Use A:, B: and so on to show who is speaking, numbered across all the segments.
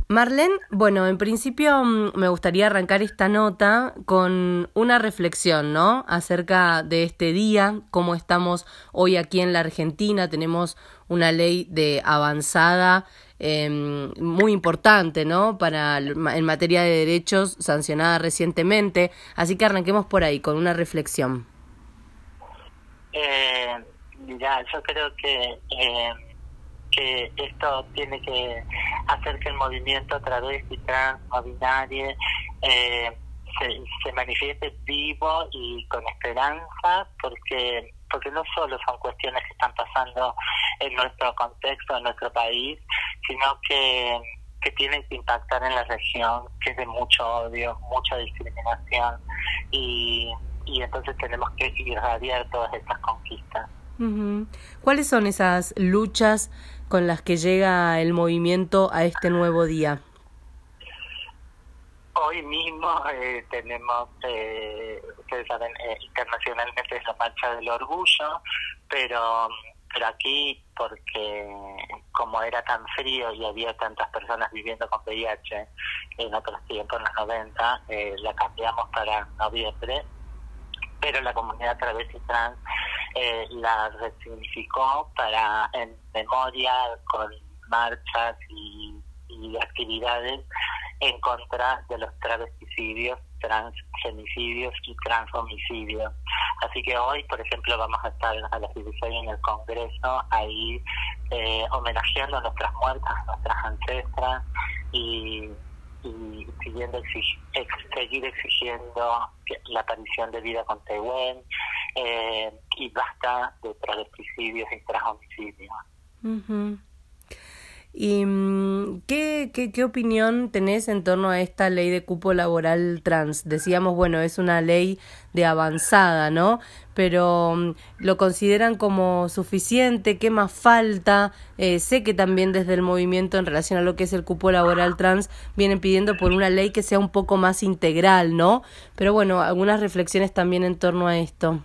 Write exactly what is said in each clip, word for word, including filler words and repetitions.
A: Marlene, bueno, en principio mm, me gustaría arrancar esta nota con una reflexión, ¿no? Acerca de este día, cómo estamos hoy aquí en la Argentina. Tenemos una ley de avanzada eh, muy importante, ¿no? Para en materia de derechos, sancionada recientemente. Así que arranquemos por ahí, con una reflexión.
B: Eh, mira, yo creo que... Eh... que esto tiene que hacer que el movimiento travesti, trans, no binario eh, se, se manifieste vivo y con esperanza, porque porque no solo son cuestiones que están pasando en nuestro contexto, en nuestro país, sino que, que tienen que impactar en la región, que es de mucho odio, mucha discriminación, y, y entonces tenemos que irradiar todas estas conquistas.
A: Uh-huh. ¿Cuáles son esas luchas con las que llega el movimiento a este nuevo día?
B: Hoy mismo eh, tenemos, eh, ustedes saben, eh, internacionalmente es la Marcha del Orgullo, pero, pero aquí, porque como era tan frío y había tantas personas viviendo con V I H en otros tiempos, en los noventa, eh, la cambiamos para noviembre, pero la comunidad travesti trans eh, la resignificó para en memoria, con marchas y, y actividades en contra de los travesticidios, transgenicidios y transhomicidios. Así que hoy, por ejemplo, vamos a estar a las dieciséis en el Congreso, ahí eh, homenajeando a nuestras muertas, a nuestras ancestras, y y siguiendo exig- ex- seguir exigiendo la aparición de vida con Tehuel, eh, y basta de travesticidios y transhomicidios.
A: Uh-huh. ¿Y qué, qué, qué opinión tenés en torno a esta ley de cupo laboral trans? Decíamos, bueno, es una ley de avanzada, ¿no? Pero ¿lo consideran como suficiente? ¿Qué más falta? Eh, sé que también desde el movimiento en relación a lo que es el cupo laboral trans vienen pidiendo por una ley que sea un poco más integral, ¿no? Pero bueno, algunas reflexiones también en torno a esto.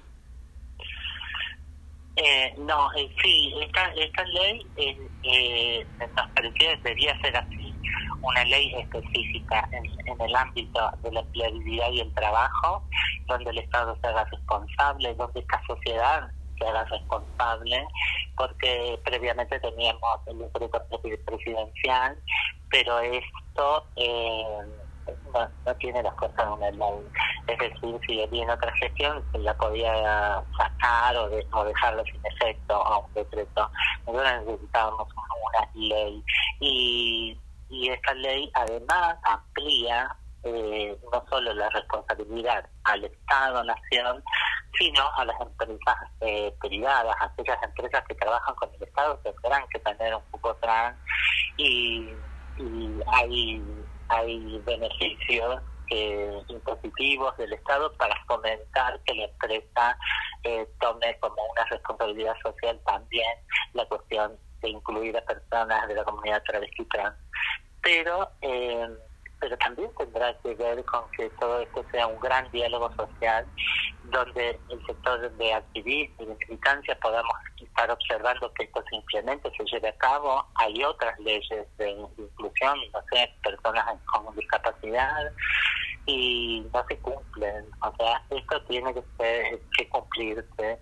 B: Eh, no, eh, sí, esta, esta ley eh, eh, nos parecía que debería ser así, una ley específica en, en el ámbito de la empleabilidad y el trabajo, donde el Estado se haga responsable, donde esta sociedad se haga responsable, porque previamente teníamos el decreto presidencial, pero esto eh, no, no tiene las cosas en una ley. Es decir, si había otra gestión, se la podía sacar o, de, o dejarlo sin efecto a un decreto. Nosotros necesitábamos una ley. Y, y esta ley además amplía eh, no solo la responsabilidad al Estado, nación, sino a las empresas eh, privadas, a aquellas empresas que trabajan con el Estado tendrán que tener un cupo trans, y, y hay, hay beneficios Eh, impositivos del Estado para fomentar que la empresa eh, tome como una responsabilidad social también la cuestión de incluir a personas de la comunidad travesti trans. Pero eh, pero también tendrá que ver con que todo esto sea un gran diálogo social, donde el sector de activismo y de militancia podamos estar observando que esto se implemente, se lleve a cabo. Hay otras leyes de inclusión, no sé, personas con discapacidad, y no se cumplen. O sea, esto tiene que, ser, que cumplirse.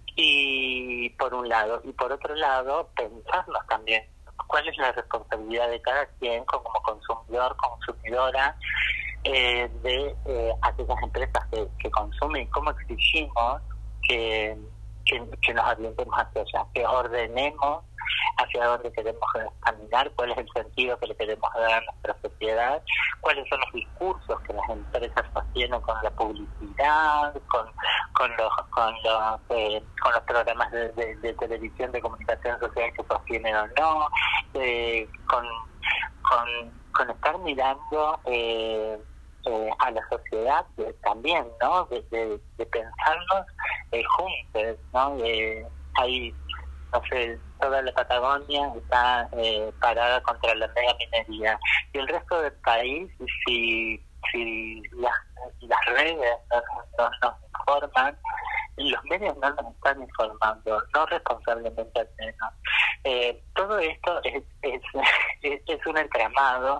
B: Y por un lado, y por otro lado, pensarnos también cuál es la responsabilidad de cada quien como consumidor, consumidora, eh, de eh, aquellas empresas que, que consumen, cómo exigimos que, que, que nos orientemos hacia allá, que ordenemos hacia dónde queremos caminar, cuál es el sentido que le queremos dar a nuestra sociedad, cuáles son los discursos que las empresas sostienen con la publicidad, con con los con los eh, con los programas de, de, de televisión, de comunicación social que sostienen o no, eh, con, con con estar mirando eh, eh, a la sociedad de, también, ¿no? De, de, de pensarnos eh, juntos, ¿no? Eh, hay no sé, toda la Patagonia está eh, parada contra la mega minería, y el resto del país, si si las, las redes no, no nos informan, los medios no nos están informando, no responsablemente al menos. Eh, todo esto es, es, es un entramado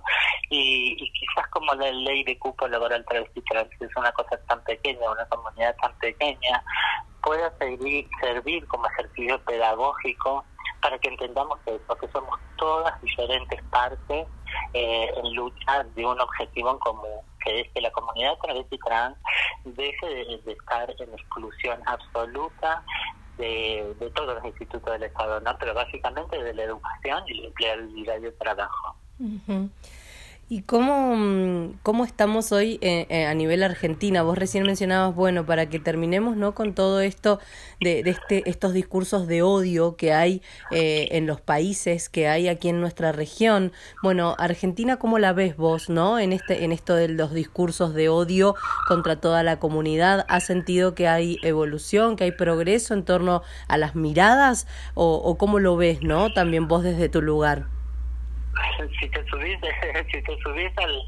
B: y, y quizás como la ley de cupo laboral travesti trans es una cosa tan pequeña, una comunidad tan pequeña, pueda servir, servir como ejercicio pedagógico para que entendamos eso, que somos todas diferentes partes eh, en lucha de un objetivo en común, que es que la comunidad travesti trans deje de, de estar en exclusión absoluta de, de todos los institutos del Estado, ¿no? Pero básicamente de la educación y la empleabilidad y el trabajo.
A: Uh-huh. ¿Y cómo, cómo estamos hoy eh, eh, a nivel Argentina? Vos recién mencionabas, bueno, para que terminemos, ¿no?, con todo esto de, de este estos discursos de odio que hay eh, en los países, que hay aquí en nuestra región. Bueno, Argentina, ¿cómo la ves vos, no? En este en esto de los discursos de odio contra toda la comunidad. ¿Has sentido que hay evolución, que hay progreso en torno a las miradas? ¿O, o cómo lo ves, no? También vos desde tu lugar.
B: Si te subís, si te subís al,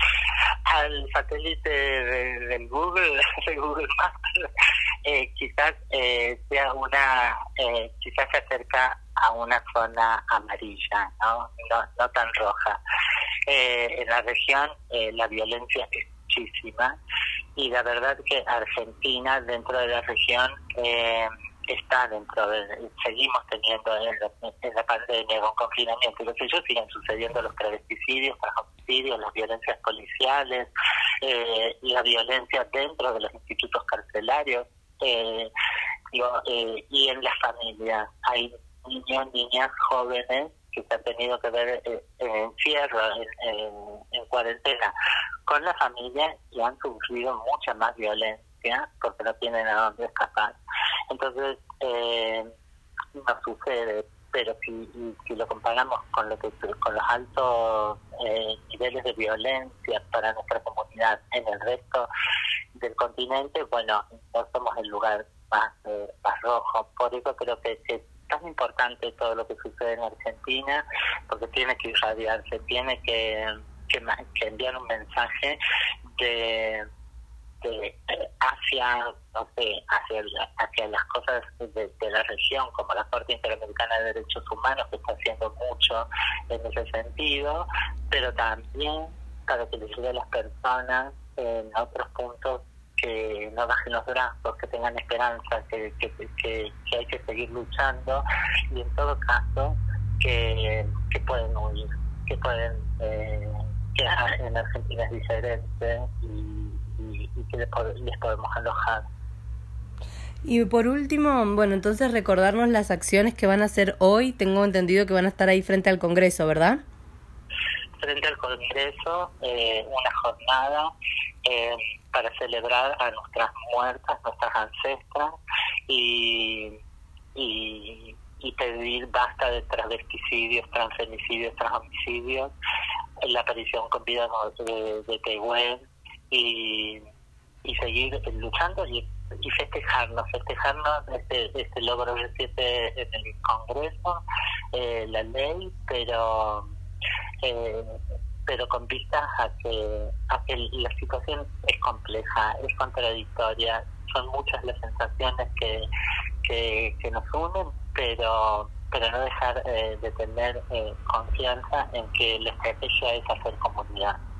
B: al satélite de, del Google, de Google Maps, eh, quizás eh, sea una, eh, quizás se acerca a una zona amarilla, no, no, no tan roja. Eh, en la región eh, la violencia es muchísima y la verdad que Argentina dentro de la región eh, está dentro de, seguimos teniendo en la, en la pandemia con confinamiento y lo que yo siguen sucediendo los travesticidios, homicidios, las violencias policiales, eh, la violencia dentro de los institutos carcelarios eh, digo, eh, y en la familia hay niños, niñas, jóvenes que se han tenido que ver eh, en encierro, en, en, en cuarentena con la familia y han sufrido mucha más violencia porque no tienen a dónde escapar. Entonces, eh, no sucede, pero si, si lo comparamos con lo que con los altos eh, niveles de violencia para nuestra comunidad en el resto del continente, bueno, no somos el lugar más, eh, más rojo. Por eso creo que, que es tan importante todo lo que sucede en Argentina, porque tiene que irradiarse, tiene que, que, que enviar un mensaje de... De, hacia no sé hacia, hacia las cosas de, de la región, como la Corte Interamericana de Derechos Humanos, que está haciendo mucho en ese sentido, pero también para que les ayude a las personas en otros puntos que no bajen los brazos, que tengan esperanza, que, que, que, que hay que seguir luchando y en todo caso que, que pueden huir, que pueden eh, que en Argentina es diferente y y que les podemos alojar.
A: Y por último, bueno, entonces recordarnos las acciones que van a hacer hoy. Tengo entendido que van a estar ahí frente al Congreso, ¿verdad?
B: Frente al Congreso, eh, una jornada eh, para celebrar a nuestras muertas, nuestras ancestras y, y, y pedir basta de travesticidios, transfemicidios, transhomicidios, la aparición con vida de, de Tehuel y y seguir luchando y, y festejarnos, festejarnos este, este logro del siete en el Congreso, eh, la ley, pero eh, pero con vistas a que, a que la situación es compleja, es contradictoria, son muchas las sensaciones que, que, que nos unen, pero pero no dejar eh, de tener eh, confianza en que la estrategia es hacer comunidad.